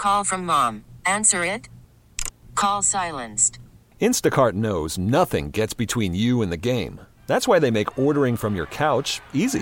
Call from mom. Answer it. Call silenced. Instacart knows nothing gets between you and the game. That's why they make ordering from your couch easy.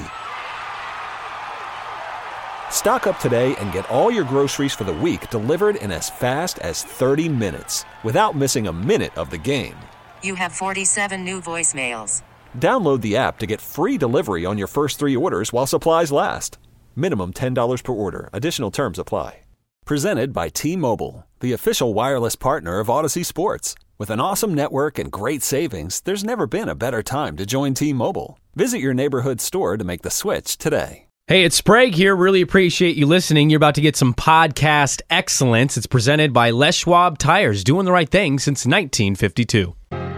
Stock up today and get all your groceries for the week delivered in as fast as 30 minutes without missing a minute of the game. You have 47 new voicemails. Download the app to get free delivery on your first 3 orders while supplies last. Minimum $10 per order. Additional terms apply. Presented by T-Mobile, the official wireless partner of Odyssey Sports. With an awesome network and great savings, there's never been a better time to join T-Mobile. Visit your neighborhood store to make the switch today. Hey, it's Sprague here. Really appreciate you listening. You're about to get some podcast excellence. It's presented by Les Schwab Tires, doing the right thing since 1952.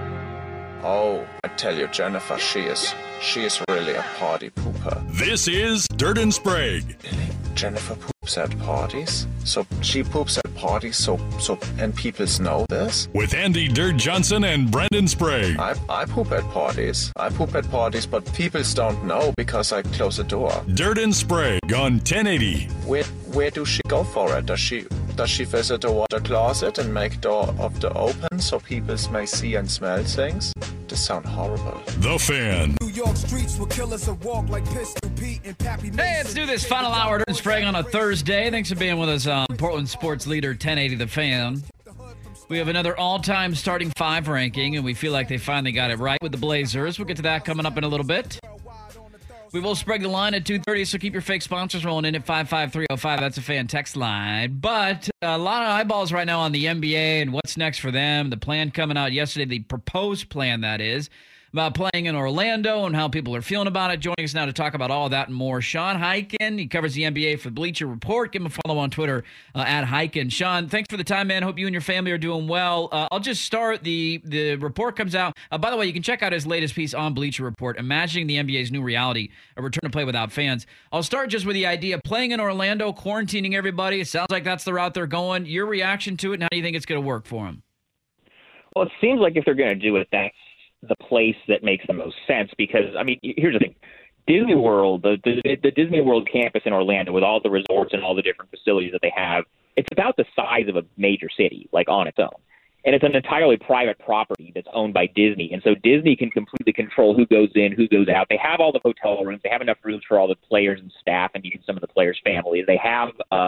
Oh, I tell you, Jennifer, she is really a party pooper. This is Dirt and Sprague. Really? Jennifer poops at parties? So she poops at parties, so and people know this? With Andy Dirt Johnson and Brendan Sprague. I poop at parties. But people don't know because I close the door. Dirt and Sprague on 1080. Where do she go for it? Does she visit the water closet and make door of the open so people may see and smell things? This sounds horrible. The Fan. New York streets will kill us a walk like Pistol Pete and Pappy Mason. Hey, let's do this final hour Dirt and Sprague on a Thursday. Thanks for being with us on Portland Sports Leader 1080 The Fan. We have another all-time starting 5 ranking, and we feel like they finally got it right with the Blazers. We'll get to that coming up in a little bit. We will spread the line at 2:30, so keep your fake sponsors rolling in at 55305. That's a Fan text line. But a lot of eyeballs right now on the NBA and what's next for them. The plan coming out yesterday, the proposed plan, that is, about playing in Orlando and how people are feeling about it. Joining us now to talk about all that and more, Sean Highkin. He covers the NBA for Bleacher Report. Give him a follow on Twitter at Highkin. Sean, thanks for the time, man. Hope you and your family are doing well. I'll just start. The report comes out. By the way, you can check out his latest piece on Bleacher Report, Imagining the NBA's New Reality, a return to play without fans. I'll start just with the idea of playing in Orlando, quarantining everybody. It sounds like that's the route they're going. Your reaction to it, and how do you think it's going to work for them? Well, it seems like if they're going to do it, that's the place that makes the most sense because, I mean, here's the thing. Disney World, the Disney World campus in Orlando with all the resorts and all the different facilities that they have, it's about the size of a major city, like on its own. And it's an entirely private property that's owned by Disney. And so Disney can completely control who goes in, who goes out. They have all the hotel rooms. They have enough rooms for all the players and staff and even some of the players' families. They have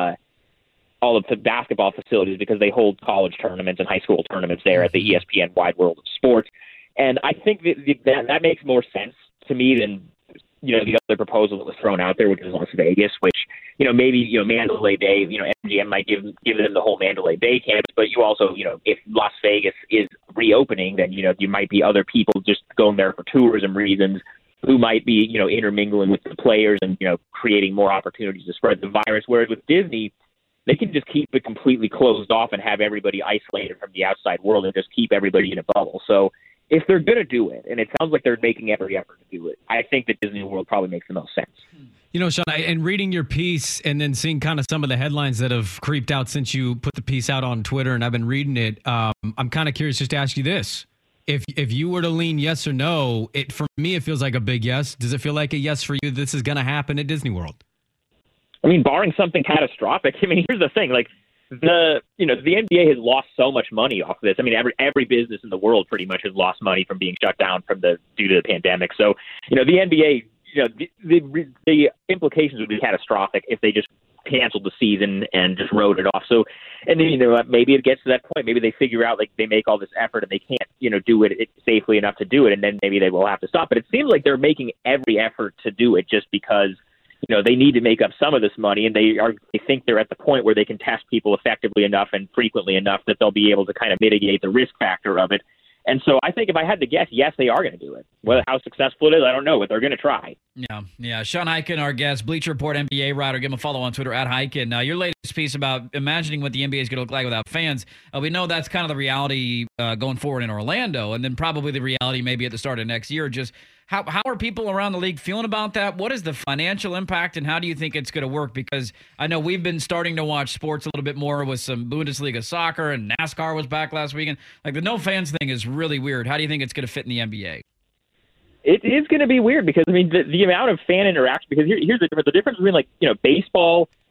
all of the basketball facilities because they hold college tournaments and high school tournaments there at the ESPN Wide World of Sports. And I think that makes more sense to me than, the other proposal that was thrown out there, which is Las Vegas, which, maybe, Mandalay Bay, MGM might give them the whole Mandalay Bay campus. But you also, if Las Vegas is reopening, then, you might be other people just going there for tourism reasons who might be, intermingling with the players and, creating more opportunities to spread the virus. Whereas with Disney, they can just keep it completely closed off and have everybody isolated from the outside world and just keep everybody in a bubble. So if they're going to do it, and it sounds like they're making every effort to do it, I think that Disney World probably makes the most sense. Sean, and reading your piece and then seeing kind of some of the headlines that have creeped out since you put the piece out on Twitter, and I've been reading it, I'm kind of curious just to ask you this. If you were to lean yes or no, for me it feels like a big yes. Does it feel like a yes for you this is going to happen at Disney World? I mean, barring something catastrophic, here's the thing, the NBA has lost so much money off of this. I mean, every business in the world pretty much has lost money from being shut down due to the pandemic. So, the NBA, the implications would be catastrophic if they just canceled the season and just wrote it off. So, and then, maybe it gets to that point. Maybe they figure out they make all this effort and they can't, do it safely enough to do it. And then maybe they will have to stop. But it seems like they're making every effort to do it just because they need to make up some of this money, and they think they're at the point where they can test people effectively enough and frequently enough that they'll be able to kind of mitigate the risk factor of it. And so I think if I had to guess, yes, they are going to do it. Whether how successful it is, I don't know, but they're going to try. Yeah. Sean Highkin, our guest, Bleacher Report NBA writer. Give him a follow on Twitter at Highkin. Your latest piece about imagining what the NBA is going to look like without fans. We know that's kind of the reality going forward in Orlando, and then probably the reality maybe at the start of next year. Just how are people around the league feeling about that? What is the financial impact, and how do you think it's going to work? Because I know we've been starting to watch sports a little bit more with some Bundesliga soccer, and NASCAR was back last weekend. The no fans thing is really weird. How do you think it's going to fit in the NBA? It is going to be weird because, the amount of fan interaction, because here's the difference. The difference between, baseball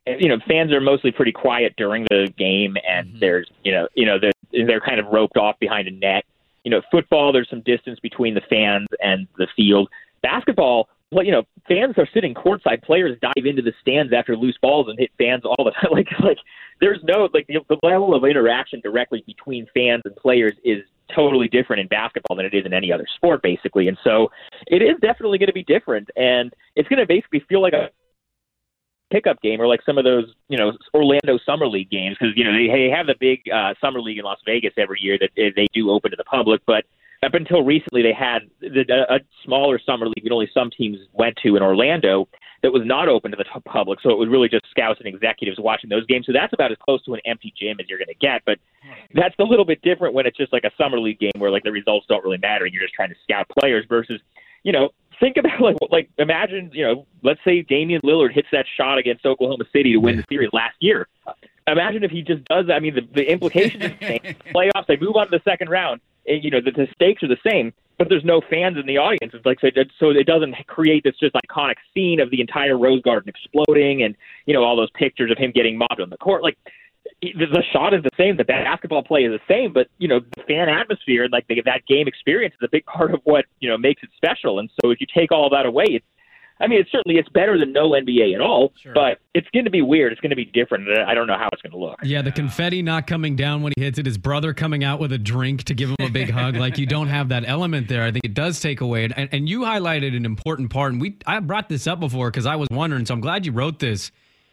fans are mostly pretty quiet during the game, and they're kind of roped off behind a net. Football, there's some distance between the fans and the field. Basketball, fans are sitting courtside. Players dive into the stands after loose balls and hit fans all the time. Like there's no the level of interaction directly between fans and players is totally different in basketball than it is in any other sport, basically. And so it is definitely going to be different, and it's going to basically feel like a pickup game, or like some of those, Orlando Summer League games, because, they have the big Summer League in Las Vegas every year that they do open to the public. But up until recently, they had a smaller Summer League that only some teams went to in Orlando that was not open to the public. So it was really just scouts and executives watching those games. So that's about as close to an empty gym as you're going to get. But that's a little bit different when it's just like a Summer League game where, like, the results don't really matter and you're just trying to scout players versus, think about imagine, let's say Damian Lillard hits that shot against Oklahoma City to win the series last year. Imagine if he just does that. I mean, the implications are the same. Playoffs, they move on to the second round, and, the stakes are the same, but there's no fans in the audience. It's like, so it doesn't create this just iconic scene of the entire Rose Garden exploding and, all those pictures of him getting mobbed on the court. Like, the shot is the same, the basketball play is the same, but, the fan atmosphere and, that game experience is a big part of what, makes it special. And so if you take all that away, it's better than no NBA at all, sure, but it's going to be weird. It's going to be different. I don't know how it's going to look. Yeah, the confetti not coming down when he hits it, his brother coming out with a drink to give him a big hug. Like, you don't have that element there. I think it does take away. And you highlighted an important part, and I brought this up before because I was wondering, so I'm glad you wrote this.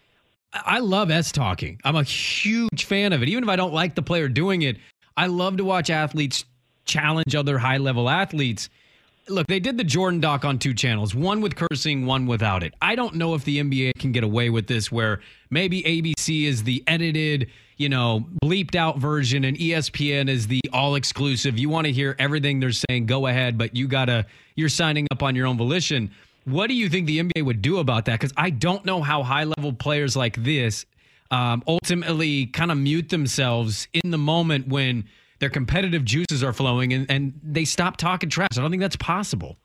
I love S-talking. I'm a huge fan of it. Even if I don't like the player doing it, I love to watch athletes challenge other high-level athletes. Look, they did the Jordan doc on 2 channels, one with cursing, one without it. I don't know if the NBA can get away with this where maybe ABC is the edited, bleeped out version and ESPN is the all-exclusive. You want to hear everything they're saying, go ahead, but you're signing up on your own volition. What do you think the NBA would do about that? Because I don't know how high-level players like this ultimately kind of mute themselves in the moment when their competitive juices are flowing and they stop talking trash. I don't think that's possible.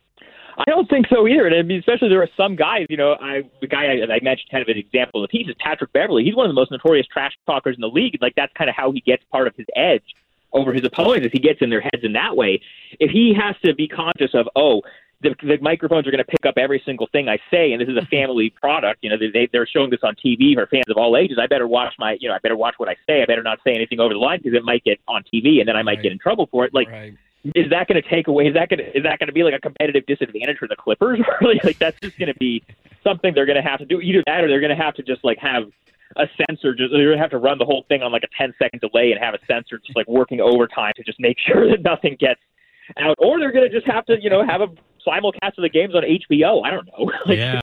I don't think so either. And especially there are some guys, the guy I mentioned kind of an example of the piece is Patrick Beverley. He's one of the most notorious trash talkers in the league. Like, that's kind of how he gets part of his edge over his opponents, is he gets in their heads in that way. If he has to be conscious of, the microphones are going to pick up every single thing I say, and this is a family product. They're showing this on TV for fans of all ages. I better watch I better watch what I say. I better not say anything over the line because it might get on TV, and then I might get in trouble for it. Like, is that going to take away? Is that going to be like a competitive disadvantage for the Clippers? Like, that's just going to be something they're going to have to do. Either that, or they're going to have to just have a censor. They're going to have to run the whole thing on like a 10-second delay and have a censor just working overtime to just make sure that nothing gets out. Or they're going to just have to have a simulcast of the games on HBO. I don't know. Yeah.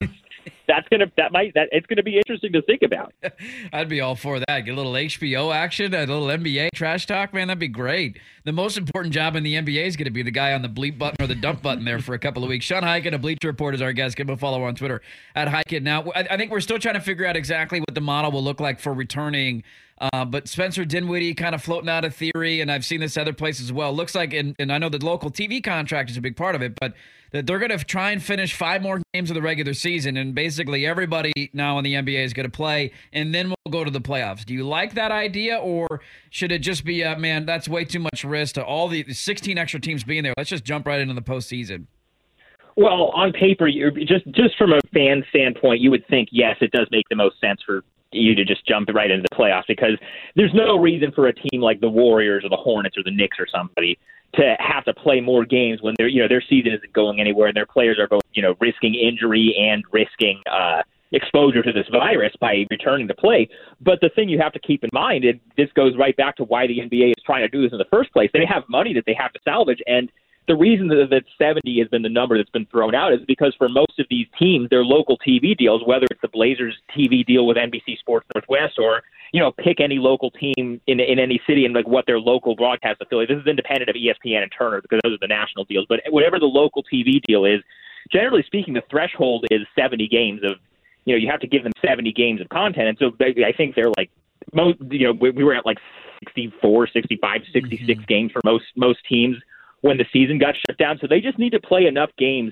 It's going to be interesting to think about. I'd be all for that. Get a little HBO action, a little NBA trash talk, man. That'd be great. The most important job in the NBA is going to be the guy on the bleep button or the dump button there for a couple of weeks. Sean Highkin of Bleacher Report is our guest. Give him a follow on Twitter at Highkin. Now, I think we're still trying to figure out exactly what the model will look like for returning. But Spencer Dinwiddie kind of floating out a theory, and I've seen this other places as well. Looks like, and I know the local TV contract is a big part of it, but that they're going to try and finish 5 more games of the regular season, and basically everybody now in the NBA is going to play, and then we'll go to the playoffs. Do you like that idea, or should it just be, man, that's way too much risk to all the 16 extra teams being there? Let's just jump right into the postseason. Well, on paper, just from a fan standpoint, you would think, yes, it does make the most sense for you to just jump right into the playoffs, because there's no reason for a team like the Warriors or the Hornets or the Knicks or somebody to have to play more games when their season isn't going anywhere and their players are both risking injury and risking exposure to this virus by returning to play. But the thing you have to keep in mind, and this goes right back to why the NBA is trying to do this in the first place, they have money that they have to salvage, and the reason that 70 has been the number that's been thrown out is because for most of these teams, their local TV deals, whether it's the Blazers TV deal with NBC Sports Northwest or, pick any local team in any city and what their local broadcast affiliate. This is independent of ESPN and Turner because those are the national deals. But whatever the local TV deal is, generally speaking, the threshold is 70 games of, you have to give them 70 games of content. And so I think they're we were at 64, 65, 66 games for most teams when the season got shut down. So they just need to play enough games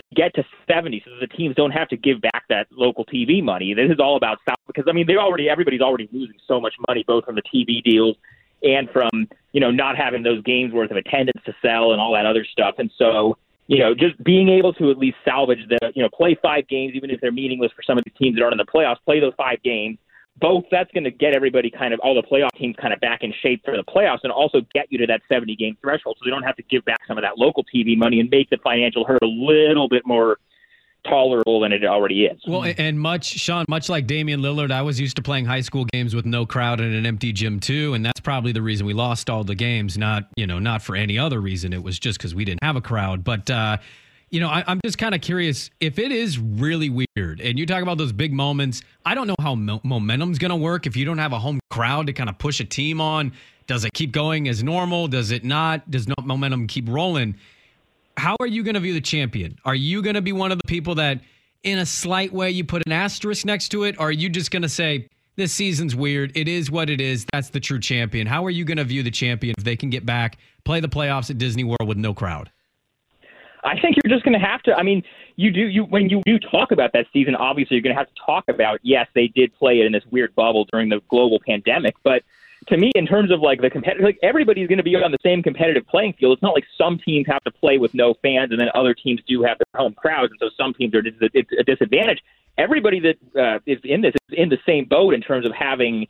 get to 70 so the teams don't have to give back that local TV money. This is all about South because, I mean, everybody's already losing so much money, both from the TV deals and from, not having those games worth of attendance to sell and all that other stuff. And so, just being able to at least salvage play 5 games, even if they're meaningless for some of these teams that aren't in the playoffs, play those 5 games. Both that's going to get everybody all the playoff teams kind of back in shape for the playoffs and also get you to that 70-game threshold so they don't have to give back some of that local TV money and make the financial hurt a little bit more tolerable than it already is. Well, and much like Damian Lillard, I was used to playing high school games with no crowd and an empty gym too, and that's probably the reason we lost all the games, not for any other reason. It was just because we didn't have a crowd. But I'm just kind of curious if it is really weird. And you talk about those big moments. I don't know how momentum's going to work if you don't have a home crowd to kind of push a team on. Does it keep going as normal? Does it not? Does no momentum keep rolling? How are you going to view the champion? Are you going to be one of the people that, in a slight way, you put an asterisk next to it? Or are you just going to say, this season's weird. It is what it is. That's the true champion. How are you going to view the champion if they can get back, play the playoffs at Disney World with no crowd? I think you're just going to have to. I mean, when you do talk about that season, obviously you're going to have to talk about, yes, they did play it in this weird bubble during the global pandemic. But to me, in terms of like the competitive, everybody's going to be on the same competitive playing field. It's not like some teams have to play with no fans and then other teams do have their home crowds. And so some teams are it's a disadvantage. Everybody that is in this is in the same boat in terms of having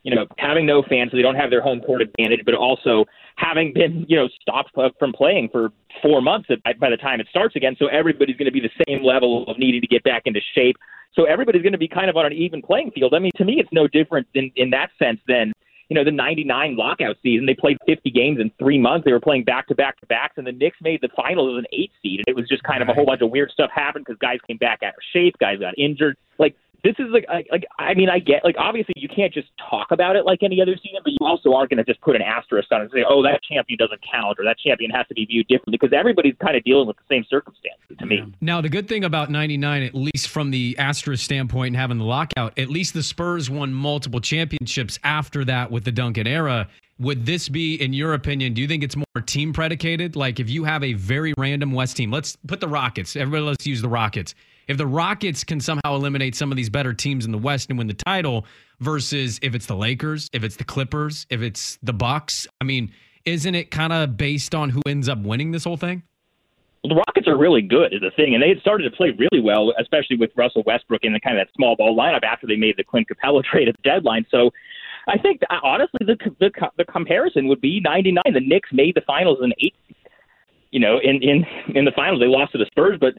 no fans, so they don't have their home court advantage, but also having been, stopped from playing for 4 months by the time it starts again. So everybody's going to be the same level of needing to get back into shape. So everybody's going to be kind of on an even playing field. I mean, to me, it's no different in that sense than, the 99 lockout season. They played 50 games in 3 months. They were playing back-to-back-to-backs, and the Knicks made the finals as an 8 seed. And it was just kind of a whole bunch of weird stuff happened because guys came back out of shape, guys got injured. This is I get, obviously you can't just talk about it like any other season, but you also aren't going to just put an asterisk on it and say, oh, that champion doesn't count or that champion has to be viewed differently because everybody's kind of dealing with the same circumstances to me. Now, the good thing about 99, at least from the asterisk standpoint and having the lockout, at least the Spurs won multiple championships after that with the Duncan era. Would this be, in your opinion, do you think it's more team predicated? Like if you have a very random West team, let's put the Rockets. Let's use the Rockets. If the Rockets can somehow eliminate some of these better teams in the West and win the title versus if it's the Lakers, if it's the Clippers, if it's the Bucks, I mean, isn't it kind of based on who ends up winning this whole thing? Well, the Rockets are really good is the thing, and they had started to play really well, especially with Russell Westbrook in the kind of that small ball lineup after they made the Clint Capella trade at the deadline. So I think, honestly, the comparison would be 99. The Knicks made the finals in 8 seed. In the finals, they lost to the Spurs, but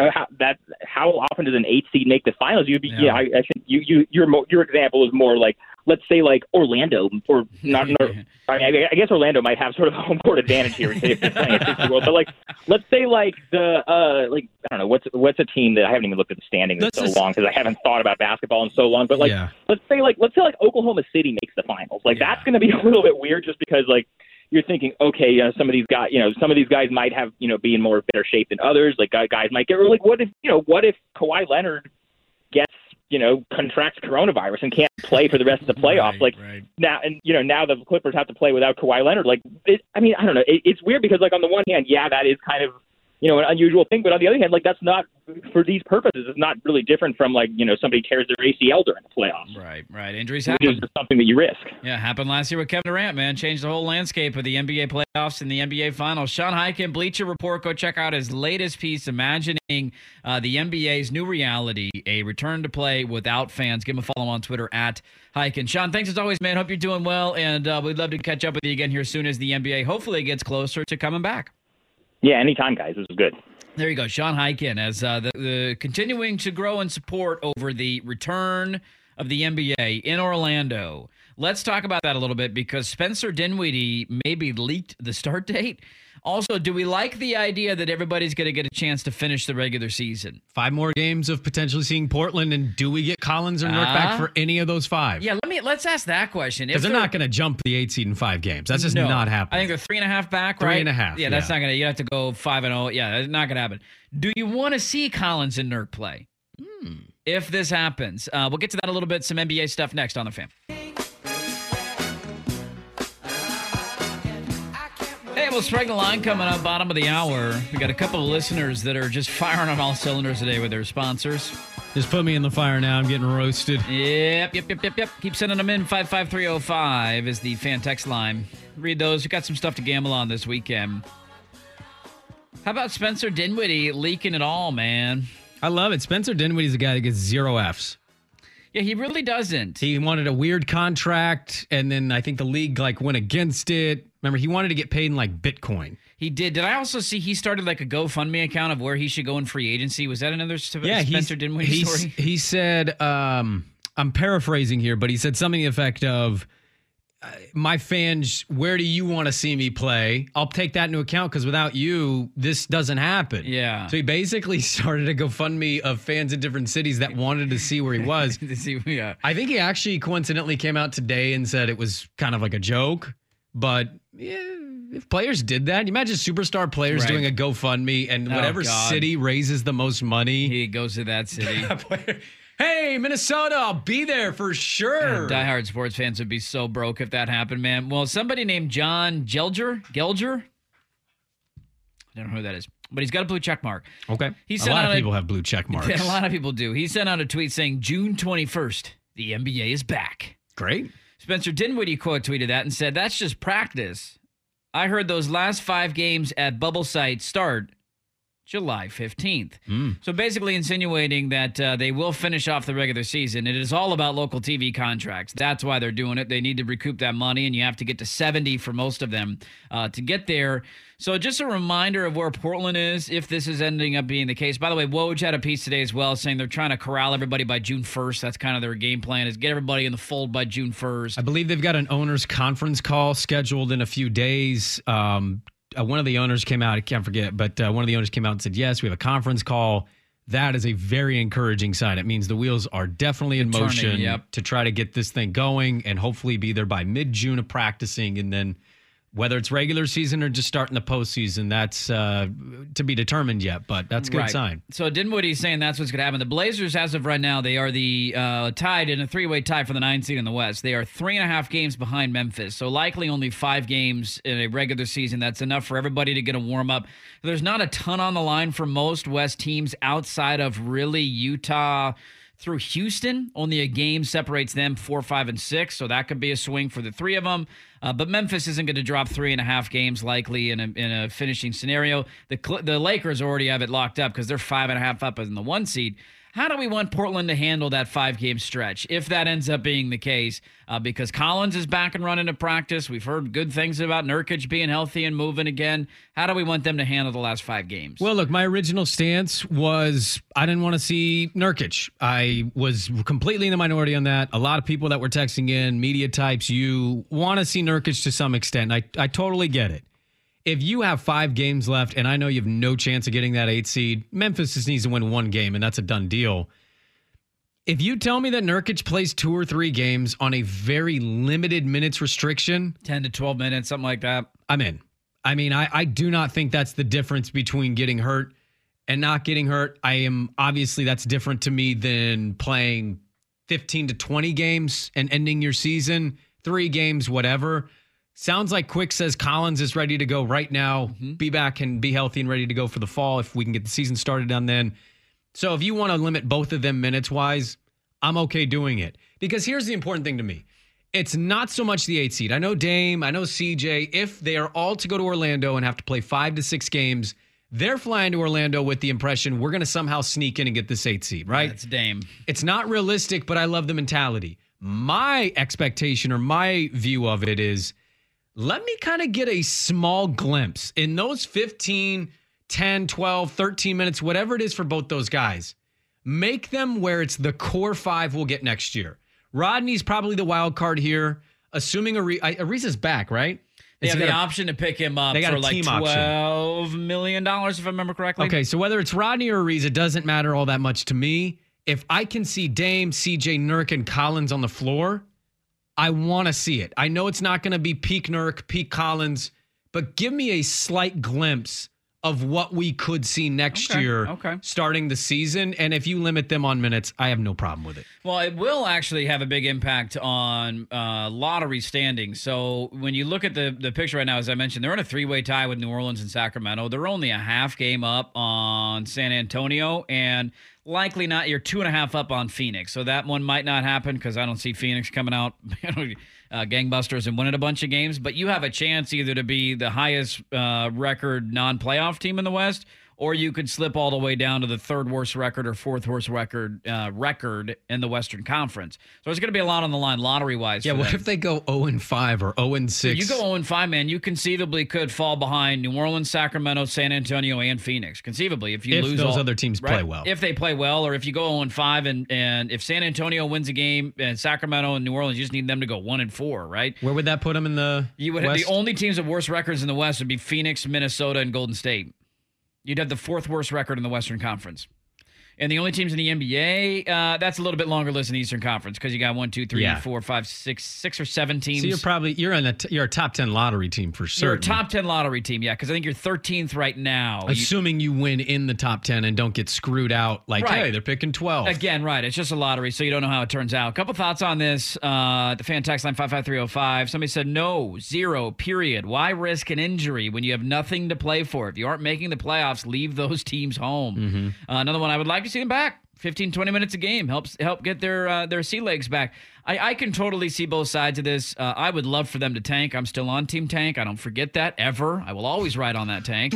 how often does an 8 seed make the finals? I think your example is more like, let's say like Orlando or not. I guess Orlando might have sort of a home court advantage here if they're playing at Disney World. But like, let's say like I don't know what's a team that I haven't even looked at the standings in so long because I haven't thought about basketball in so long. But let's say Oklahoma City makes the finals. That's going to be a little bit weird just because like. You're thinking, okay, some of these guys might have, be in better shape than others. Like guys might get, what if Kawhi Leonard gets, contracts coronavirus and can't play for the rest of the playoffs? Now, and now the Clippers have to play without Kawhi Leonard. I don't know. It's weird because on the one hand, that is kind of, an unusual thing, but on the other hand, that's not for these purposes. It's not really different from somebody tears their ACL during the playoffs. Right. Injuries happen. Which is something that you risk. Yeah, happened last year with Kevin Durant, man. Changed the whole landscape of the NBA playoffs and the NBA Finals. Sean Highkin, Bleacher Report. Go check out his latest piece, imagining the NBA's new reality, a return to play without fans. Give him a follow on Twitter at Highkin. Sean, thanks as always, man. Hope you're doing well, and we'd love to catch up with you again here as soon as the NBA hopefully gets closer to coming back. Yeah, anytime, guys. This is good. There you go. Sean Highkin, as the continuing to grow in support over the return of the NBA in Orlando. Let's talk about that a little bit because Spencer Dinwiddie maybe leaked the start date. Also, do we like the idea that everybody's going to get a chance to finish the regular season? 5 more games of potentially seeing Portland, and do we get Collins or Nurk back for any of those 5? Yeah, let's ask that question. Because they're not going to jump the 8 seed in 5 games. That's just not happening. I think they're 3.5 back, right? 3.5. Yeah, that's not going to. You have to go 5-0. Yeah, that's not going to happen. Do you want to see Collins and Nurk play? If this happens, we'll get to that a little bit. Some NBA stuff next on the Fan. Yeah, we'll strike the line coming up bottom of the hour. We got a couple of listeners that are just firing on all cylinders today with their sponsors. Just put me in the fire now. I'm getting roasted. Yep. Keep sending them in. 55305 is the fan text line. Read those. We got some stuff to gamble on this weekend. How about Spencer Dinwiddie leaking it all, man? I love it. Spencer Dinwiddie's a guy that gets 0 Fs. Yeah, he really doesn't. He wanted a weird contract, and then I think the league went against it. Remember, he wanted to get paid in Bitcoin. He did. Did I also see he started a GoFundMe account of where he should go in free agency? Was that another Spencer Dinwiddie story? He said, I'm paraphrasing here, but he said something to the effect of, my fans, where do you want to see me play? I'll take that into account because without you, this doesn't happen. Yeah. So he basically started a GoFundMe of fans in different cities that wanted to see where he was. Yeah. I think he actually coincidentally came out today and said it was kind of like a joke. But yeah, if players did that, you imagine superstar players doing a GoFundMe and whatever city raises the most money. He goes to that city. Hey, Minnesota, I'll be there for sure. Diehard sports fans would be so broke if that happened, man. Well, somebody named John Gelger? I don't know who that is, but he's got a blue check mark. Okay. A lot of people have blue check marks. A lot of people do. He sent out a tweet saying, June 21st, the NBA is back. Great. Spencer Dinwiddie quote tweeted that and said, that's just practice. I heard those last 5 games at Bubble Site start July 15th. So basically insinuating that they will finish off the regular season. It is all about local TV contracts. That's why they're doing it. They need to recoup that money, and you have to get to 70 for most of them to get there. So just a reminder of where Portland is if this is ending up being the case. By the way, Woj had a piece today as well saying they're trying to corral everybody by June 1st. That's kind of their game plan, is get everybody in the fold by June 1st. I believe they've got an owners conference call scheduled in a few days. One of the owners came out, I can't forget, but one of the owners came out and said, yes, we have a conference call. That is a very encouraging sign. It means the wheels are definitely in motion to try to get this thing going and hopefully be there by mid-June of practicing. And then whether it's regular season or just starting the postseason, that's to be determined yet, but that's a good sign. So Dinwiddie's saying that's what's going to happen. The Blazers, as of right now, they are the tied in a 3-way tie for the 9th seed in the West. They are 3.5 games behind Memphis, so likely only 5 games in a regular season. That's enough for everybody to get a warm-up. There's not a ton on the line for most West teams outside of really Utah through Houston. Only a game separates them, 4, 5, and 6, so that could be a swing for the 3 of them. But Memphis isn't going to drop 3.5 games likely in a finishing scenario. The Lakers already have it locked up because they're 5.5 up in the 1 seed. How do we want Portland to handle that 5-game stretch if that ends up being the case? Because Collins is back and running to practice. We've heard good things about Nurkic being healthy and moving again. How do we want them to handle the last 5 games? Well, look, my original stance was I didn't want to see Nurkic. I was completely in the minority on that. A lot of people that were texting in, media types, you want to see Nurkic to some extent. I totally get it. If you have 5 games left, and I know you have no chance of getting that 8 seed, Memphis just needs to win 1 game, and that's a done deal. If you tell me that Nurkic plays 2 or 3 games on a very limited minutes restriction, 10 to 12 minutes, something like that, I'm in. I mean, I do not think that's the difference between getting hurt and not getting hurt. Obviously, that's different to me than playing 15 to 20 games and ending your season, 3 games, whatever. Sounds like Quick says Collins is ready to go right now, be back and be healthy and ready to go for the fall if we can get the season started on then. So if you want to limit both of them minutes-wise, I'm okay doing it. Because here's the important thing to me. It's not so much the 8 seed. I know Dame, I know CJ. If they are all to go to Orlando and have to play 5 to 6 games, they're flying to Orlando with the impression we're going to somehow sneak in and get this 8 seed, right? That's Dame. It's not realistic, but I love the mentality. My expectation or my view of it is, let me kind of get a small glimpse in those 15, 10, 12, 13 minutes, whatever it is for both those guys. Make them where it's the core 5 we'll get next year. Rodney's probably the wild card here, assuming Ariza's back, right? They have the option to pick him up for like $12 million, if I remember correctly. Okay, so whether it's Rodney or Ariza, doesn't matter all that much to me. If I can see Dame, CJ, Nurk, and Collins on the floor, I want to see it. I know it's not going to be peak Nurk, peak Collins, but give me a slight glimpse of what we could see next Okay, year okay. starting the season. And if you limit them on minutes, I have no problem with it. Well, it will actually have a big impact on lottery standings. So when you look at the picture right now, as I mentioned, they're in a three-way tie with New Orleans and Sacramento. They're only a half game up on San Antonio, and likely not. You're 2.5 up on Phoenix. So that one might not happen because I don't see Phoenix coming out gangbusters and winning a bunch of games. But you have a chance either to be the highest record non-playoff team in the West, or you could slip all the way down to the third worst record or fourth worst record in the Western Conference. So there's going to be a lot on the line lottery-wise. Yeah, for what them. if they go 0-5 or 0-6? You go 0-5, man, you conceivably could fall behind New Orleans, Sacramento, San Antonio, and Phoenix. Conceivably, if you lose those all, other teams right? play well. If they play well, or if you go 0-5, and if San Antonio wins a game, and Sacramento and New Orleans, you just need them to go 1-4, right? Where would that put them in the You would West? have the only teams with worst records in the West would be Phoenix, Minnesota, and Golden State. You'd have the fourth worst record in the Western Conference. And the only teams in the NBA, that's a little bit longer list in the Eastern Conference because you got 6 or 7 teams. So you're a top 10 lottery team for certain. You're a top 10 lottery team, yeah, because I think you're 13th right now. Assuming you win in the top 10 and don't get screwed out like, Right. hey, they're picking 12. Again, right. It's just a lottery, so you don't know how it turns out. A couple thoughts on this. The fan text line 55305. Somebody said, no, 0, period. Why risk an injury when you have nothing to play for? If you aren't making the playoffs, leave those teams home. Another one, I would like to see them back. 15, 20 minutes a game help get their sea legs back. I can totally see both sides of this. I would love for them to tank. I'm still on Team Tank. I don't forget that ever. I will always ride on that tank.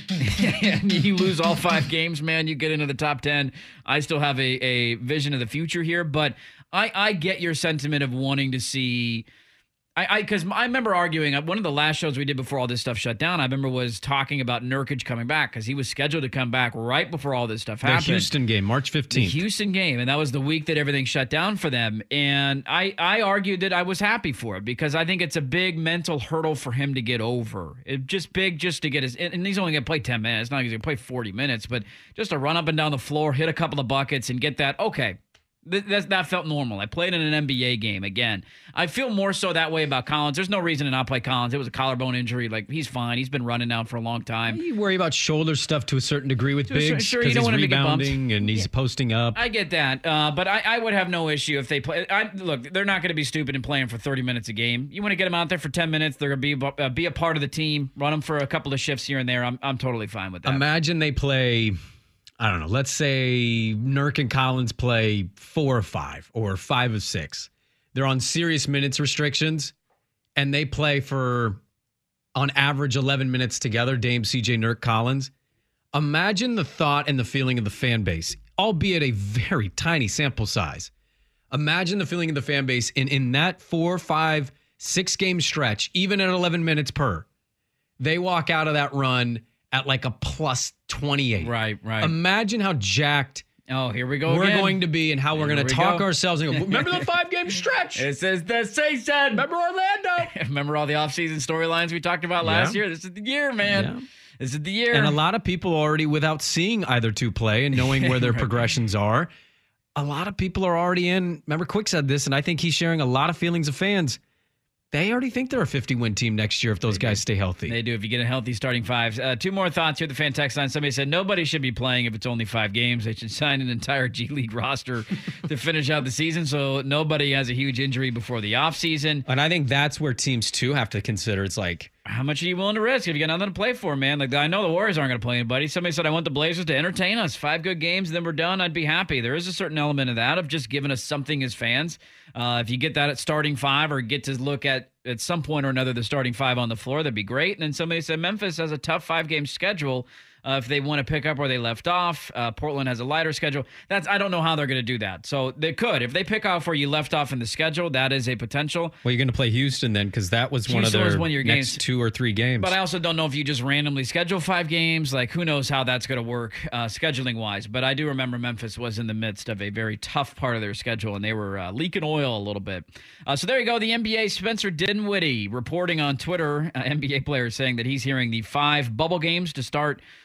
And you lose all 5 games, man. You get into the top 10. I still have a vision of the future here, but I get your sentiment of wanting to see. Because I remember arguing, one of the last shows we did before all this stuff shut down, I remember was talking about Nurkic coming back because he was scheduled to come back right before all this stuff happened. The Houston game, March 15th. The Houston game, and that was the week that everything shut down for them. And I argued that I was happy for it because I think it's a big mental hurdle for him to get over. Just to get his, and he's only going to play 10 minutes. Not he's going to play 40 minutes, but just to run up and down the floor, hit a couple of buckets, and get that, okay. That felt normal. I played in an NBA game again. I feel more so that way about Collins. There's no reason to not play Collins. It was a collarbone injury. Like, he's fine. He's been running now for a long time. You worry about shoulder stuff to a certain degree with Biggs sure, because you don't he's want him to get bumped. rebounding and he's posting up. I get that, but I would have no issue if they play. Look, they're not going to be stupid and playing for 30 minutes a game. You want to get them out there for 10 minutes. They're going to be a part of the team. Run them for a couple of shifts here and there. I'm totally fine with that. Imagine they play, I don't know, let's say Nurk and Collins play 4 or 5 or 5 of 6. They're on serious minutes restrictions and they play for, on average, 11 minutes together, Dame, CJ, Nurk, Collins. Imagine the thought and the feeling of the fan base, albeit a very tiny sample size. Imagine the feeling of the fan base in that 4, 5, 6 game stretch, even at 11 minutes per. They walk out of that run at like a plus 28. Right. Imagine how jacked here we go we're again. going to be and how we're going to talk ourselves and go, remember the 5-game stretch? It says the Season. Remember Orlando? Remember all the offseason storylines we talked about last year? This is the year, man. Yeah. This is the year. And a lot of people already, without seeing either two play and knowing where their progressions are, a lot of people are already in. Remember, Quick said this, and I think he's sharing a lot of feelings of fans. They already think they're a 50-win team next year if those guys stay healthy. They do if you get a healthy starting 5. 2 more thoughts here. The fan text line. Somebody said nobody should be playing if it's only 5 games. They should sign an entire G League roster to finish out the season so nobody has a huge injury before the offseason. And I think that's where teams, too, have to consider. It's like, how much are you willing to risk if you got nothing to play for, man? Like, I know the Warriors aren't going to play anybody. Somebody said, I want the Blazers to entertain us. 5 good games, and then we're done. I'd be happy. There is a certain element of that, of just giving us something as fans. If you get that at starting 5 or get to look at some point or another the starting 5 on the floor, that'd be great. And then somebody said Memphis has a tough 5-game schedule. If they want to pick up where they left off, Portland has a lighter schedule. I don't know how they're going to do that. So they could. If they pick off where you left off in the schedule, that is a potential. Well, you're going to play Houston then because that was one of their next games. 2 or 3 games. But I also don't know if you just randomly schedule 5 games. Like, who knows how that's going to work scheduling-wise. But I do remember Memphis was in the midst of a very tough part of their schedule, and they were leaking oil a little bit. So there you go. The NBA, Spencer Dinwiddie, reporting on Twitter, NBA players saying that he's hearing the 5 bubble games to start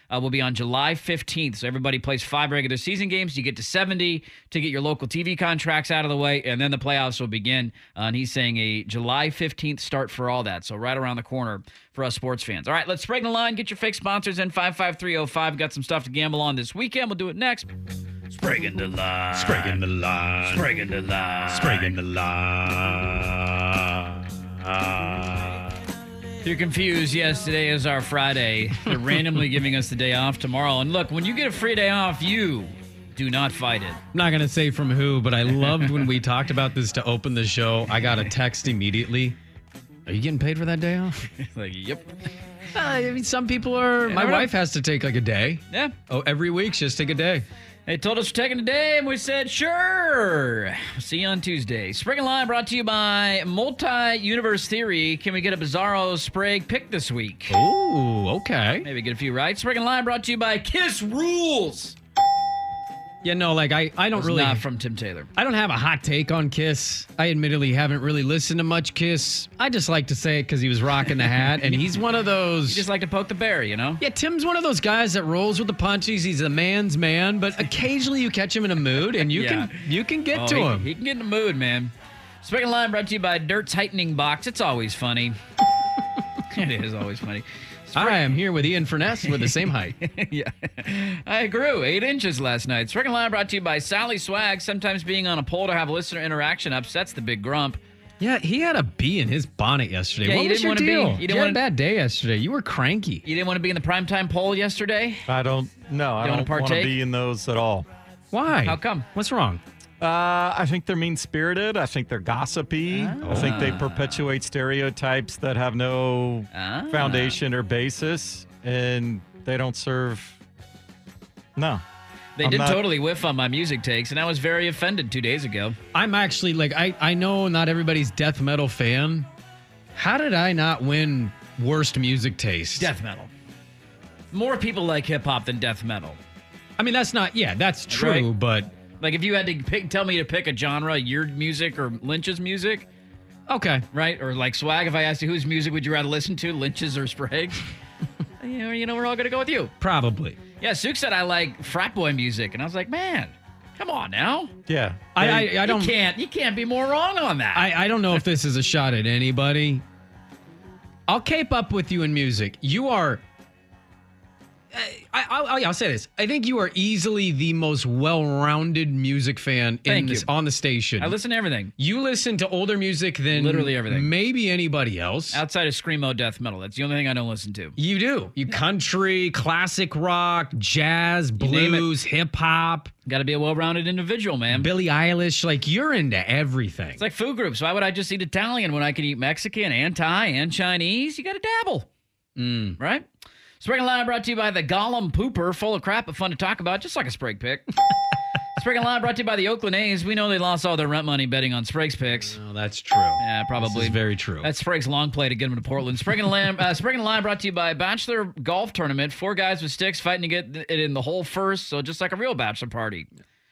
will be on July 15th. So everybody plays 5 regular season games. You get to 70 to get your local TV contracts out of the way, and then the playoffs will begin. And he's saying a July 15th start for all that. So right around the corner for us sports fans. All right, let's break the line. Get your fake sponsors in 55305. Got some stuff to gamble on this weekend. We'll do it next. Spraguing the line. Spraguing the line. Spraguing the line. Spraguing the line. If you're confused, yes, today is our Friday. They're randomly giving us the day off tomorrow. And look, when you get a free day off, you do not fight it. I'm not going to say from who, but I loved when we talked about this to open the show. I got a text immediately. Are you getting paid for that day off? Like, yep. I mean, some people are. My wife has to take like a day. Yeah. Oh, every week, just take a day. They told us we're taking a day, and we said, sure. See you on Tuesday. Spring and Line brought to you by Multi-Universe Theory. Can we get a Bizarro Sprague pick this week? Ooh, okay. Maybe get a few right. Spring and Line brought to you by Kiss Rules. Yeah, no, like I don't really. Not from Tim Taylor. I don't have a hot take on Kiss. I admittedly haven't really listened to much Kiss. I just like to say it because he was rocking the hat, and he's one of those. You just like to poke the bear, you know? Yeah, Tim's one of those guys that rolls with the punches. He's a man's man, but occasionally you catch him in a mood, and you can get to him. He can get in the mood, man. Spring and Line brought to you by Dirt's Heightening Box. It's always funny. It is always funny. I am here with Ian Furness. We're the same height. Yeah. I grew 8 inches last night. Spring and Line brought to you by Sally Swag. Sometimes being on a pole to have listener interaction upsets the big grump. Yeah, he had a bee in his bonnet yesterday. Yeah, what you was didn't your want to deal? be. You had a bad day yesterday. You were cranky. You didn't want to be in the primetime poll yesterday? I don't want to be in those at all. Why? How come? What's wrong? I think they're mean-spirited. I think they're gossipy. I think they perpetuate stereotypes that have no foundation or basis, and they don't serve. No. They did totally whiff on my music takes, and I was very offended 2 days ago. I'm actually, like, I know not everybody's death metal fan. How did I not win worst music taste? Death metal. More people like hip-hop than death metal. I mean, that's true, Right. but... Like, if you had to tell me to pick a genre, your music or Lynch's music, okay. Right? Or like Swag, if I asked you whose music would you rather listen to, Lynch's or Sprague's? you know, we're all going to go with you. Probably. Yeah, Suk said I like frat boy music, and I was like, man, come on now. Yeah. I don't... You can't be more wrong on that. I don't know if this is a shot at anybody. I'll cape up with you in music. You are... I'll say this. I think you are easily the most well-rounded music fan on the station. I listen to everything. You listen to older music than literally everything. Maybe anybody else. Outside of screamo death metal. That's the only thing I don't listen to. You do. You country, classic rock, jazz, blues, hip-hop. Got to be a well-rounded individual, man. Billie Eilish. Like, you're into everything. It's like food groups. Why would I just eat Italian when I can eat Mexican and Thai and Chinese? You got to dabble. Right? Spring and Line brought to you by the Gollum Pooper, full of crap but fun to talk about, just like a Sprague pick. Spring and Line brought to you by the Oakland A's. We know they lost all their rent money betting on Sprague's picks. Oh, that's true. Yeah, probably. This is very true. That's Sprague's long play to get him to Portland. Spring and Line brought to you by Bachelor Golf Tournament. 4 guys with sticks fighting to get it in the hole first, so just like a real bachelor party.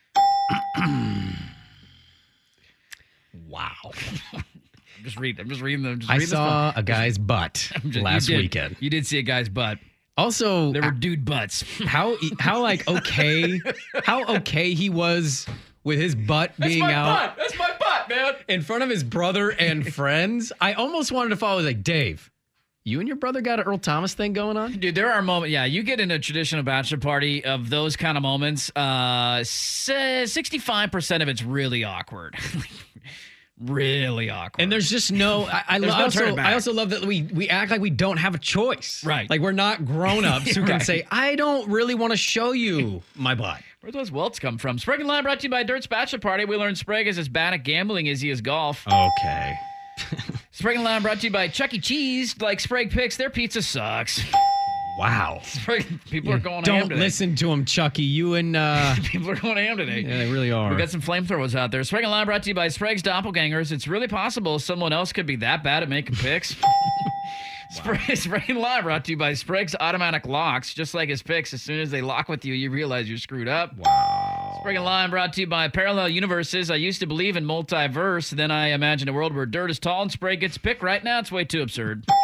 Wow. I'm just reading them. I saw a guy's butt last weekend. You did see a guy's butt. Also, there were dude butts. How okay he was with his butt being out. That's my butt, man. In front of his brother and friends. I almost wanted to follow. Like, Dave, you and your brother got an Earl Thomas thing going on? Dude, there are moments. Yeah, you get in a traditional bachelor party of those kind of moments. 65% of it's really awkward. Really awkward. And there's just no... I also love that we act like we don't have a choice. Right. Like we're not grown-ups who can Right. say, I don't really want to show you my butt. Where'd those welts come from? Sprague and Line brought to you by Dirt's Bachelor Party. We learned Sprague is as bad at gambling as he is golf. Okay. Sprague and Line brought to you by Chuck E. Cheese. Like Sprague picks, their pizza sucks. Wow. People are going ham Don't today. listen to him, Chucky. You and... People are going ham today. Yeah, they really are. We got some flamethrowers out there. Sprague and Line brought to you by Sprague's Doppelgangers. It's really possible someone else could be that bad at making picks. Sprague and Line brought to you by Sprague's Automatic Locks. Just like his picks, as soon as they lock with you, you realize you're screwed up. Wow. Sprague and Line brought to you by Parallel Universes. I used to believe in multiverse. Then I imagined a world where dirt is tall and Sprague gets picked. Right now, it's way too absurd.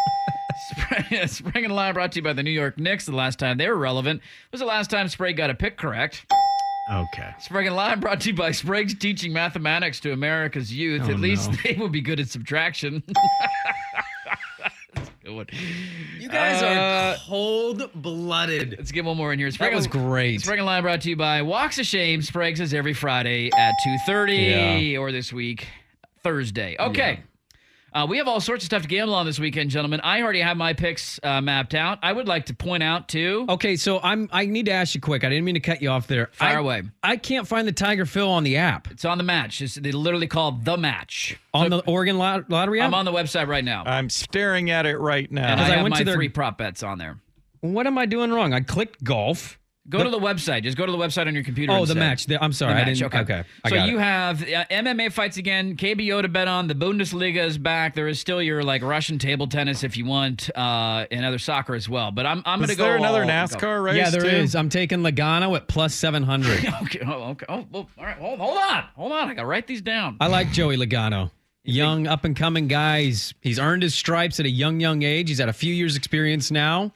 Spring and Line brought to you by the New York Knicks. The last time they were relevant was the last time Sprague got a pick correct. Okay. Spring and Line brought to you by Sprague's teaching mathematics to America's youth. Oh, At least no. they will be good at subtraction. That's a good one. You guys are cold-blooded. Let's get one more in here. That was great. Spring and Line brought to you by Walks of Shame. Sprague says every Friday at 2:30 or this week, Thursday. Okay. We have all sorts of stuff to gamble on this weekend, gentlemen. I already have my picks mapped out. I would like to point out, too. Okay, so I need to ask you quick. I didn't mean to cut you off there. Fire away. I can't find the Tiger Phil on the app. It's on the match. They literally call The Match. On the Oregon Lottery app? I'm on the website right now. I'm staring at it right now. And I have went my to their- 3 prop bets on there. What am I doing wrong? I clicked golf. Go to the website. Just go to the website on your computer. Oh, instead. the match. I'm sorry. The I match, didn't. Okay. I So got you it. have MMA fights again, KBO to bet on. The Bundesliga is back. There is still your Russian table tennis if you want, and other soccer as well. But I'm going to go. Is there another all- NASCAR race? Yeah, there too? is. I'm taking Logano at plus 700. Okay. Oh, okay. Oh, well, all right. Hold on. I got to write these down. I like Joey Logano. Young, up-and-coming guy. He's earned his stripes at a young age. He's had a few years' experience now.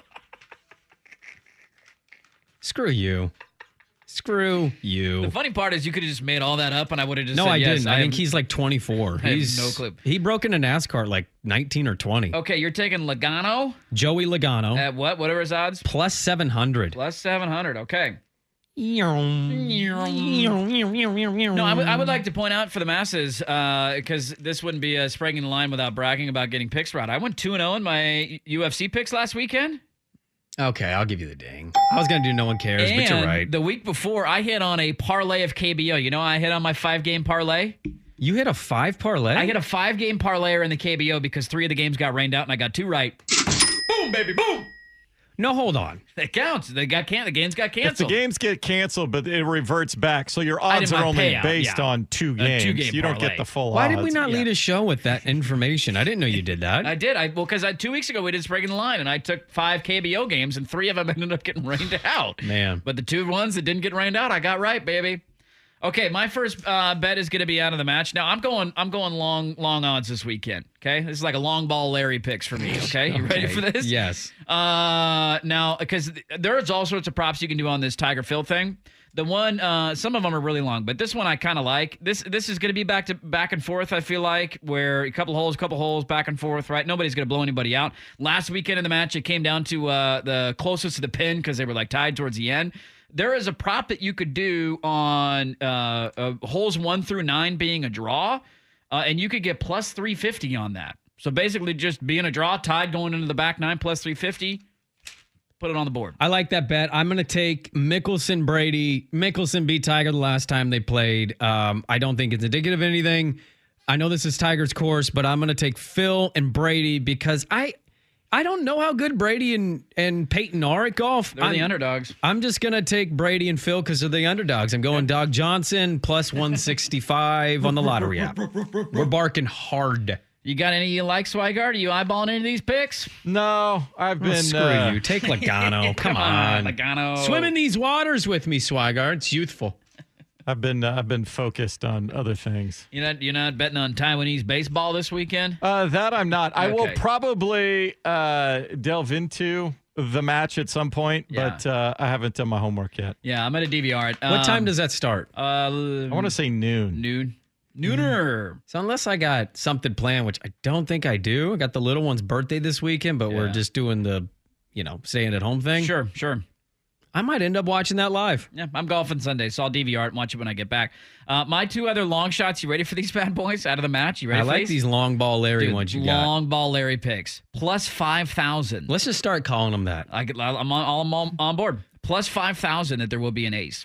Screw you. The funny part is you could have just made all that up, and I would have just No, said I yes. didn't. I think he's like 24. I have He's no clue. He broke into NASCAR at like 19 or 20. Okay, you're taking Logano Joey Logano at what? Whatever his odds? plus 700. Plus 700. Okay. No, No, I would like to point out for the masses, because this wouldn't be a Sprague in the Line without bragging about getting picks right. I went 2-0 in my UFC picks last weekend. Okay, I'll give you the ding. I was going to do no one cares, but you're And right. the week before, I hit on a parlay of KBO. You know, I hit on my 5-game parlay. You hit a 5 parlay? I hit a 5-game parlayer in the KBO because 3 of the games got rained out, and I got 2 right. Boom, baby, boom. No, hold on. That counts. The games got If the canceled. games get canceled, but it reverts back, so your I odds did are my only payout, based yeah. on 2 A games. 2-game You don't parlay. get the full Why odds. did we not Yeah. lead a show with that information? I didn't know you did that. I did. Because 2 weeks ago we did Sprague in the Line, and I took 5 KBO games, and 3 of them ended up getting rained out. Man. But the 2 ones that didn't get rained out, I got right, baby. Okay, my first bet is going to be out of the match. Now I'm going long odds this weekend. Okay, this is like a long ball Larry picks for me. Okay, you ready for this? Yes. Now because there's all sorts of props you can do on this Tiger Phil thing. The one, some of them are really long, but this one I kind of like. This is going to be back and forth. I feel like where a couple holes, back and forth. Right? Nobody's going to blow anybody out. Last weekend in the match, it came down to the closest to the pin because they were like tied towards the end. There is a prop that you could do on holes 1 through 9 being a draw, and you could get plus 350 on that. So basically, just being a draw, tied going into the back 9 plus 350. Put it on the board. I like that bet. I'm going to take Mickelson, Brady. Mickelson beat Tiger the last time they played. I don't think it's indicative of anything. I know this is Tiger's course, but I'm going to take Phil and Brady because I don't know how good Brady and Peyton are at golf. They're the underdogs. I'm just going to take Brady and Phil because they're the underdogs. I'm going Doug Johnson plus 165 on the lottery app. We're barking hard. You got any you like, Swigart? Are you eyeballing any of these picks? No, I've been. Screw you. Take Logano. Come on. Logano. Swim in these waters with me, Swigart. It's youthful. I've been focused on other things. You're not betting on Taiwanese baseball this weekend? That I'm not. I will Okay. probably delve into the match at some point, Yeah. but I haven't done my homework yet. Yeah, I'm going to DVR it. What time does that start? I want to say noon. Nooner. So unless I got something planned, which I don't think I do, I got the little one's birthday this weekend, but we're Yeah. just doing the, staying at home thing. Sure. I might end up watching that live. Yeah, I'm golfing Sunday, so I'll DVR it and watch it when I get back. My 2 other long shots. You ready for these bad boys out of the match? You ready I for like these long ball Larry Dude, ones you got. long ball Larry picks. Plus 5,000. Let's just start calling them that. I'm on board. Plus 5,000 that there will be an ace.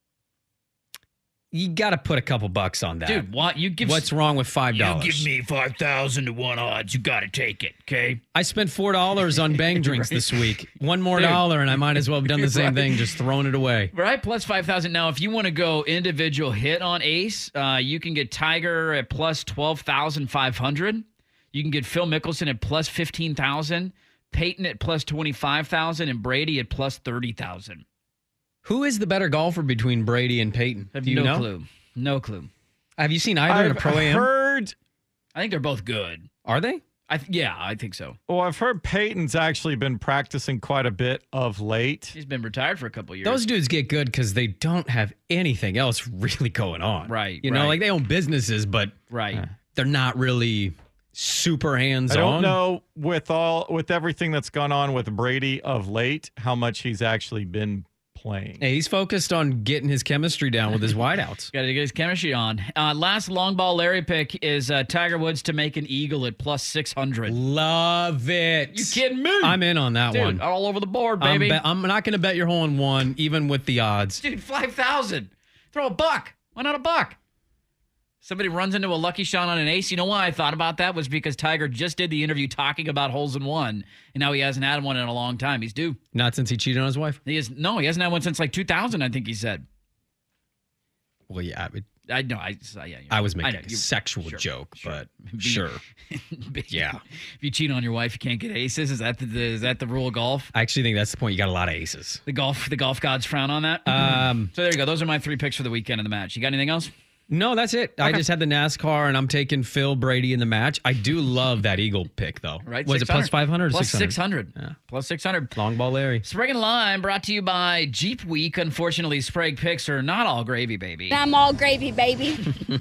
You got to put a couple bucks on that. Dude, what? What's wrong with $5? You give me 5,000 to 1 odds. You got to take it, okay? I spent $4 on bang drinks this week. One more Dude. dollar, and I might as well have done the same thing, just thrown it away. Right, plus 5,000. Now, if you want to go individual hit on ace, you can get Tiger at plus 12,500. You can get Phil Mickelson at plus 15,000, Peyton at plus 25,000, and Brady at plus 30,000. Who is the better golfer between Brady and Peyton? Do you know? Clue. No clue. Have you seen either in a pro-am? heard. I think they're both good. Are they? I think so. Well, I've heard Peyton's actually been practicing quite a bit of late. He's been retired for a couple years. Those dudes get good because they don't have anything else really going on. Right. You know, like they own businesses, but they're not really super hands-on. I don't know with everything that's gone on with Brady of late, how much he's actually been playing. Hey, he's focused on getting his chemistry down with his wideouts. Got to get his chemistry on. Last long ball Larry pick is Tiger Woods to make an eagle at plus 600. Love it. You kidding me? I'm in on that one. All over the board, baby. I'm not going to bet your hole in one, even with the odds. Dude, 5,000. Throw a buck. Why not a buck? Somebody runs into a lucky shot on an ace. You know why I thought about that was because Tiger just did the interview talking about holes in one, and now he hasn't had one in a long time. He's due. Not since he cheated on his wife? He hasn't had one since like 2000, I think he said. Well, yeah. I know. I was making a sexual joke, but sure. Yeah. If you cheat on your wife, you can't get aces. Is that the rule of golf? I actually think that's the point. You got a lot of aces. The golf gods frown on that. So there you go. Those are my 3 picks for the weekend of the match. You got anything else? No, that's it. Okay. I just had the NASCAR, and I'm taking Phil Brady in the match. I do love that Eagle pick, though. Right? Was it plus 500 or plus 600? 600. Yeah. Plus 600. Long ball Larry. Sprague and Lime brought to you by Jeep Week. Unfortunately, Sprague picks are not all gravy, baby. I'm all gravy, baby.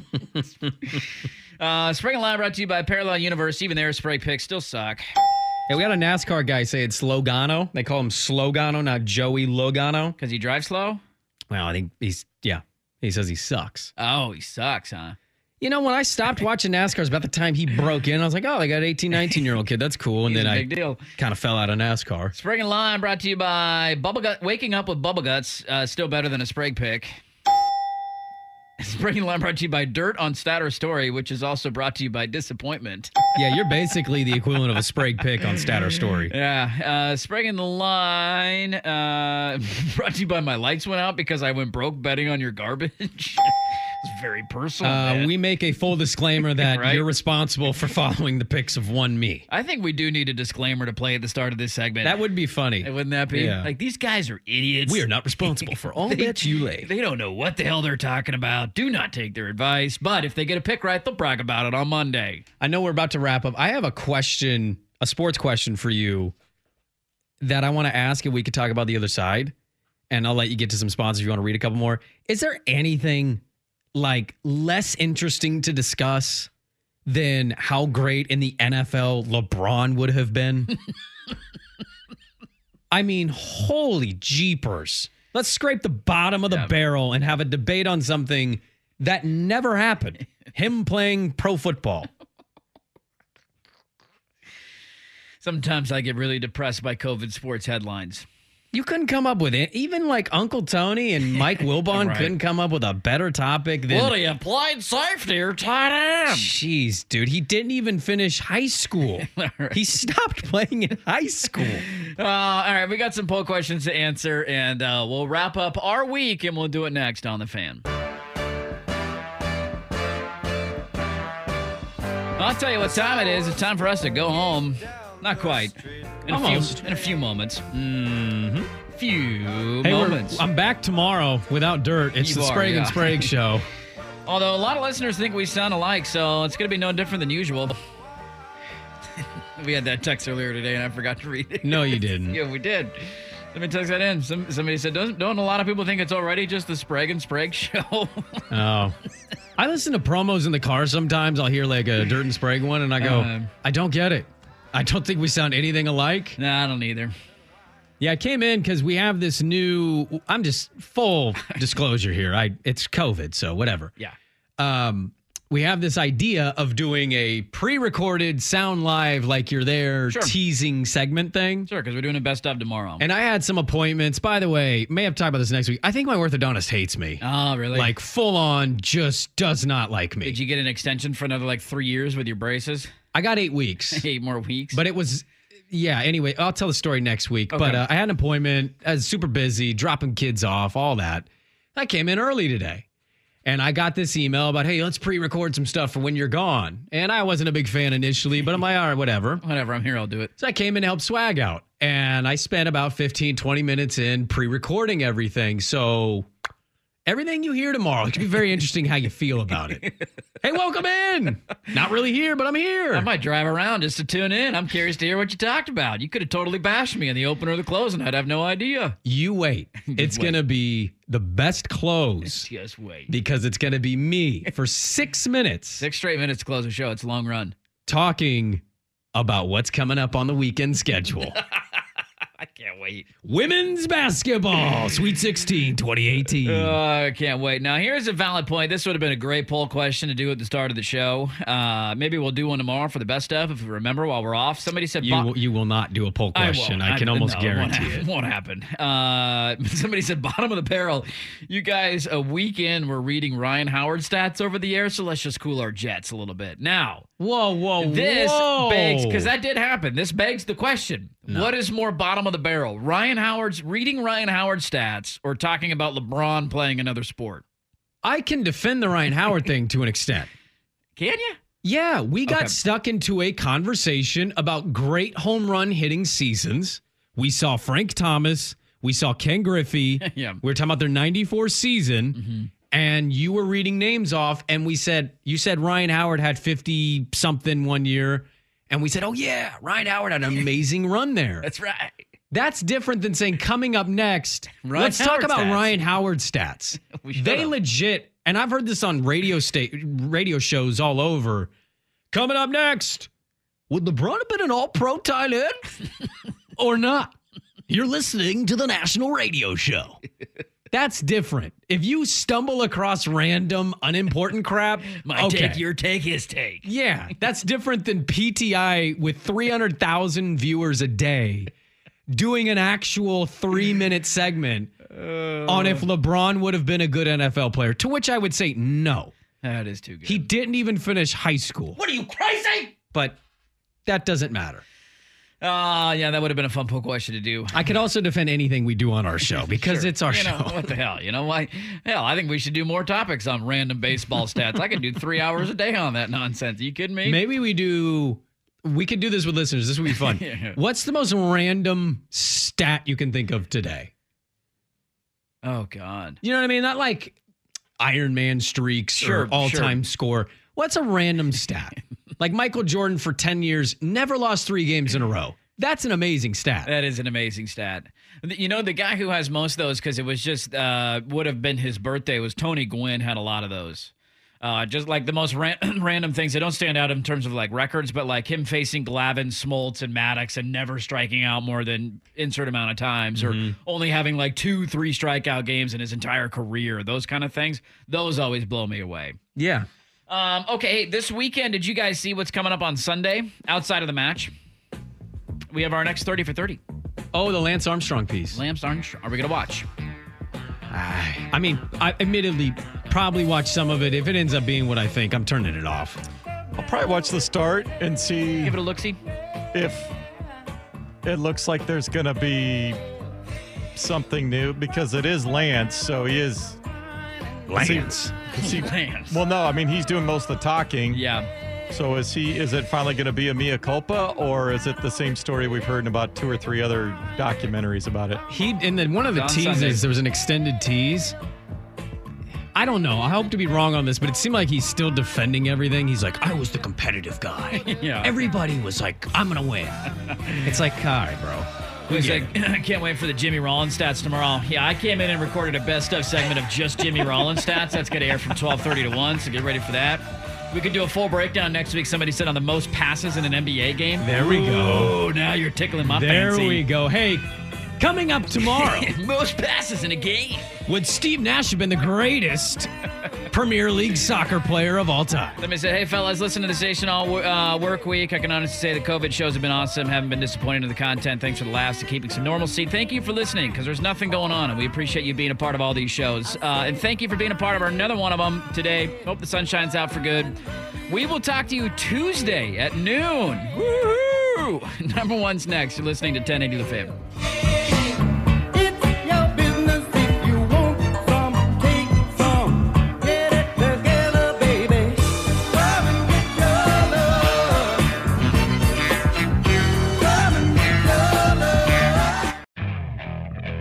Sprague and Lime brought to you by Parallel University. Even their Sprague picks still suck. Hey, we got a NASCAR guy say it's Slogano. They call him Slogano, not Joey Logano. Because he drives slow? Well, I think he says he sucks. Oh, he sucks, huh? You know, when I stopped watching NASCAR, it was about the time he broke in. I was like, oh, they got an 18, 19-year-old kid. That's cool. And then I kind of fell out of NASCAR. Sprague and Lime brought to you by Waking Up with Bubble Guts. Still better than a Sprague pick. Sprague and Lime brought to you by Dirt on Stat or Story, which is also brought to you by Disappointment. Yeah, you're basically the equivalent of a Sprague pick on Stat or Story. Yeah. Sprague and the Line brought to you by My Lights Went Out because I went broke betting on your garbage. It's very personal. We make a full disclaimer that Right? you're responsible for following the picks of one me. I think we do need a disclaimer to play at the start of this segment. That would be funny. Wouldn't that be? Yeah. Like, these guys are idiots. We are not responsible for all bets you lay. They don't know what the hell they're talking about. Do not take their advice. But if they get a pick right, they'll brag about it on Monday. I know we're about to wrap up. I have a question, a sports question for you that I want to ask, and we could talk about the other side. And I'll let you get to some sponsors if you want to read a couple more. Is there anything like less interesting to discuss than how great in the NFL LeBron would have been? I mean, holy jeepers. Let's scrape the bottom of the barrel and have a debate on something that never happened. Him playing pro football. Sometimes I get really depressed by COVID sports headlines. You couldn't come up with it. Even like Uncle Tony and Mike Wilbon couldn't come up with a better topic than... Well, he applied safety or tight end. Jeez, dude. He didn't even finish high school. He stopped playing in high school. All right, we got some poll questions to answer, and we'll wrap up our week, and we'll do it next on The Fan. I'll tell you what time it is. It's time for us to go home. Not quite. In a few moments. Mm-hmm. Hey, Moments. I'm back tomorrow without Dirt. It's the Sprague and Sprague show. Although a lot of listeners think we sound alike, so it's going to be no different than usual. We had that text earlier today, and I forgot to read it. No, you didn't. Yeah, we did. Somebody text that in. Somebody said, don't a lot of people think it's already just the Sprague and Sprague show? Oh. I listen to promos in the car sometimes. I'll hear like a Dirt and Sprague one, and I go, I don't get it. I don't think we sound anything alike. No, I don't either. Yeah, I came in because we have this new... I'm just full disclosure here. It's COVID, so whatever. Yeah. We have this idea of doing a pre-recorded sound live like you're there teasing segment thing. Sure, because we're doing a best of tomorrow. And I had some appointments. By the way, may have to talk about this next week. I think my orthodontist hates me. Oh, really? Like full on just does not like me. Did you get an extension for another 3 years with your braces? I got 8 weeks. 8 more weeks? But it was... Yeah, anyway, I'll tell the story next week. Okay. But I had an appointment. I was super busy, dropping kids off, all that. I came in early today. And I got this email about, hey, let's pre-record some stuff for when you're gone. And I wasn't a big fan initially, but I'm like, all right, whatever. Whatever, I'm here, I'll do it. So I came in to help Swag out. And I spent about 15, 20 minutes in pre-recording everything. So Everything you hear tomorrow, it could be very interesting how you feel about it. Hey, welcome in. Not really here, but I'm here. I might drive around just to tune in. I'm curious to hear what you talked about. You could have totally bashed me in the opener or the close, and I'd have no idea. You wait. It's going to be the best close. Just wait. Because it's going to be me for 6 minutes. 6 straight minutes to close the show. It's a long run. Talking about what's coming up on the weekend schedule. I can't wait. Women's basketball, Sweet 16, 2018. I can't wait. Now, here's a valid point. This would have been a great poll question to do at the start of the show. Maybe we'll do one tomorrow for the best of, if we remember, while we're off. Somebody said... You will not do a poll question. I can almost guarantee it. It won't happen. Somebody said, bottom of the barrel. You guys, a weekend, were reading Ryan Howard stats over the air, so let's just cool our jets a little bit. Now... This begs, because that did happen. This begs the question. No. What is more bottom of the barrel? Reading Ryan Howard stats or talking about LeBron playing another sport? I can defend the Ryan Howard thing to an extent. Can you? Yeah, we got stuck into a conversation about great home run hitting seasons. We saw Frank Thomas. We saw Ken Griffey. Yeah. We were talking about their 94 season. Mm-hmm. And you were reading names off, and you said Ryan Howard had 50-something one year, and we said, oh, yeah, Ryan Howard had an amazing run there. That's right. That's different than saying, coming up next, let's talk about Ryan Howard stats. They legit, and I've heard this on radio shows all over, coming up next, would LeBron have been an all-pro tight end or not? You're listening to the National Radio Show. That's different. If you stumble across random, unimportant crap, take, your take, his take. Yeah, that's different than PTI with 300,000 viewers a day doing an actual 3-minute segment on if LeBron would have been a good NFL player, to which I would say no. That is too good. He didn't even finish high school. What are you, crazy? But that doesn't matter. Yeah, that would have been a fun poll question to do. I could also defend anything we do on our show because it's our show. What the hell? You know why? Hell, I think we should do more topics on random baseball stats. I could do 3 hours a day on that nonsense. Are you kidding me? Maybe we could do this with listeners. This would be fun. Yeah. What's the most random stat you can think of today? Oh, God. You know what I mean? Not like Iron Man streaks or all-time score. What's a random stat? Like Michael Jordan for 10 years, never lost 3 games in a row. That's an amazing stat. That is an amazing stat. You know, the guy who has most of those, because it was just would have been his birthday, was Tony Gwynn, had a lot of those. Just like the most random things. They don't stand out in terms of like records, but like him facing Glavine, Smoltz, and Maddox and never striking out more than insert amount of times, or only having like 2-3 strikeout games in his entire career. Those kind of things. Those always blow me away. Yeah. Okay, this weekend, did you guys see what's coming up on Sunday outside of the match? We have our next 30 for 30. Oh, the Lance Armstrong piece. Lance Armstrong. Are we going to watch? I mean, I admittedly probably watch some of it. If it ends up being what I think, I'm turning it off. I'll probably watch the start and see. Give it a look-see. If it looks like there's going to be something new, because it is Lance, so he is... Lance. Lance. Well, no, I mean, he's doing most of the talking. Yeah. So is it finally going to be a mea culpa, or is it the same story we've heard in about 2 or 3 other documentaries about it? And then one of the teases, there was an extended tease. I don't know. I hope to be wrong on this, but it seemed like he's still defending everything. He's like, I was the competitive guy. Yeah. Everybody was like, I'm going to win. It's like, all right, bro. He's like, I can't wait for the Jimmy Rollins stats tomorrow. Yeah, I came in and recorded a best of segment of just Jimmy Rollins stats. That's going to air from 12:30 to 1, so get ready for that. We could do a full breakdown next week. Somebody said on the most passes in an NBA game. There we go. Oh, now you're tickling my fancy. There we go. Hey, coming up tomorrow. Most passes in a game. Would Steve Nash have been the greatest Premier League soccer player of all time? Somebody said, hey, fellas, listen to the station all work week. I can honestly say the COVID shows have been awesome. Haven't been disappointed in the content. Thanks for the laughs and keeping some normalcy. Thank you for listening, because there's nothing going on, and we appreciate you being a part of all these shows. And thank you for being a part of another one of them today. Hope the sun shines out for good. We will talk to you Tuesday at noon. Woohoo! Number one's next. You're listening to 1080 The Fan.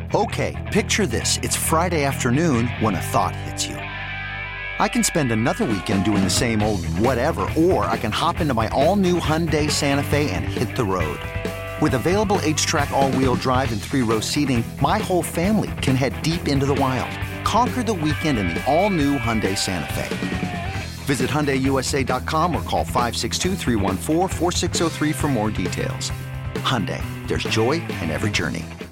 Okay, picture this. It's Friday afternoon when a thought hits you. I can spend another weekend doing the same old whatever, or I can hop into my all-new Hyundai Santa Fe and hit the road. With available H-Track all-wheel drive and 3-row seating, my whole family can head deep into the wild. Conquer the weekend in the all-new Hyundai Santa Fe. Visit HyundaiUSA.com or call 562-314-4603 for more details. Hyundai, there's joy in every journey.